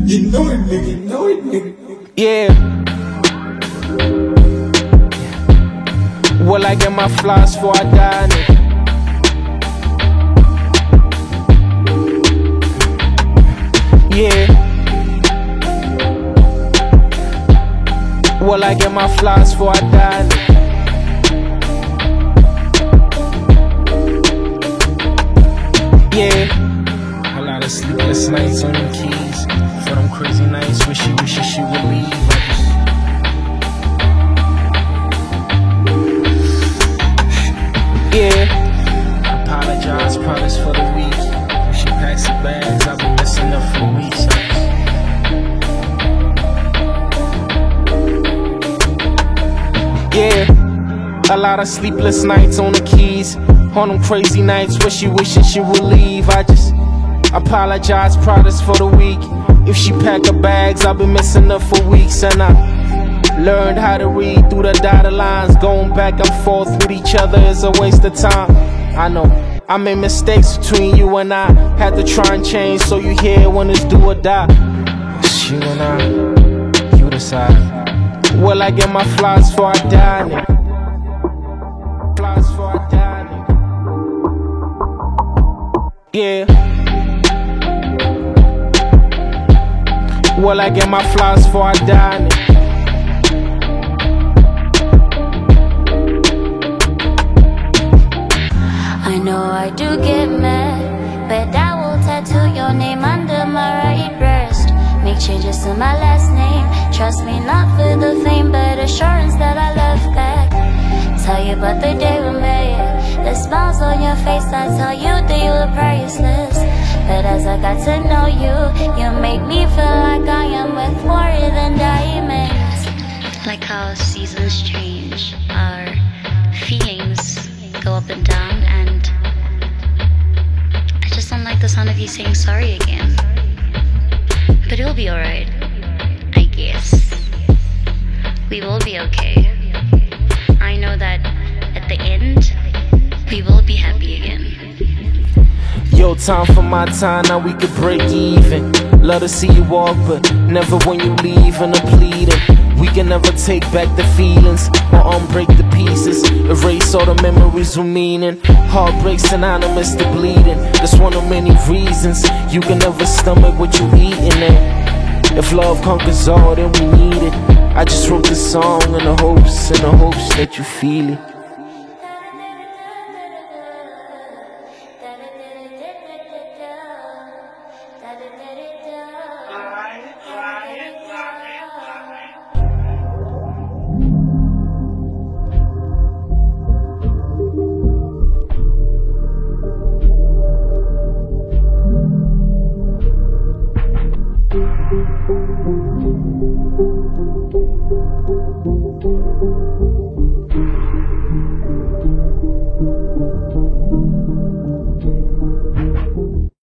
You know it, nigga. You know it, nigga. Yeah. Will I get my flies before I die, nigga? Yeah. Will I get my flies before I die, nigga? Yeah. A lot of sleepless nights on them keys. For them crazy nights, wishy she would leave. Yeah. Apologize, promise for the week. If she packs her bags, I'll be missing her for weeks. Yeah. A lot of sleepless nights on the keys. On them crazy nights, wishing she would leave. I just apologize, promise for the week. If she pack her bags, I'll be missing her for weeks. And I learned how to read through the dotted lines. Going back and forth with each other is a waste of time. I know I made mistakes between you and I. Had to try and change so you hear when it's do or die. It's you and I, you decide. Will I get my flies before I die, nigga? Flies before I die, nigga. Yeah. Will I get my flies before I die, nigga? I know I do get mad, but I will tattoo your name under my right breast. Make changes to my last name. Trust me, not for the fame, but assurance that I love back. Tell you about the day we met. The smiles on your face, I tell you that you were priceless. But as I got to know you, you make me feel like I am worth more than diamonds. Like how seasons change, our feelings go up and down, and I just don't like the sound of you saying sorry again. But it'll be alright, I guess. We will be okay. I know that at the end, we will be happy again. Yo, time for my time, now we could break even. Love to see you walk, but never when you leave and I'm pleading. We can never take back the feelings or unbreak the pieces. Erase all the memories with meaning. Heartbreak synonymous to bleeding. That's one of many reasons you can never stomach what you eating at. If love conquers all, then we need it. I just wrote this song in the hopes that you feel it.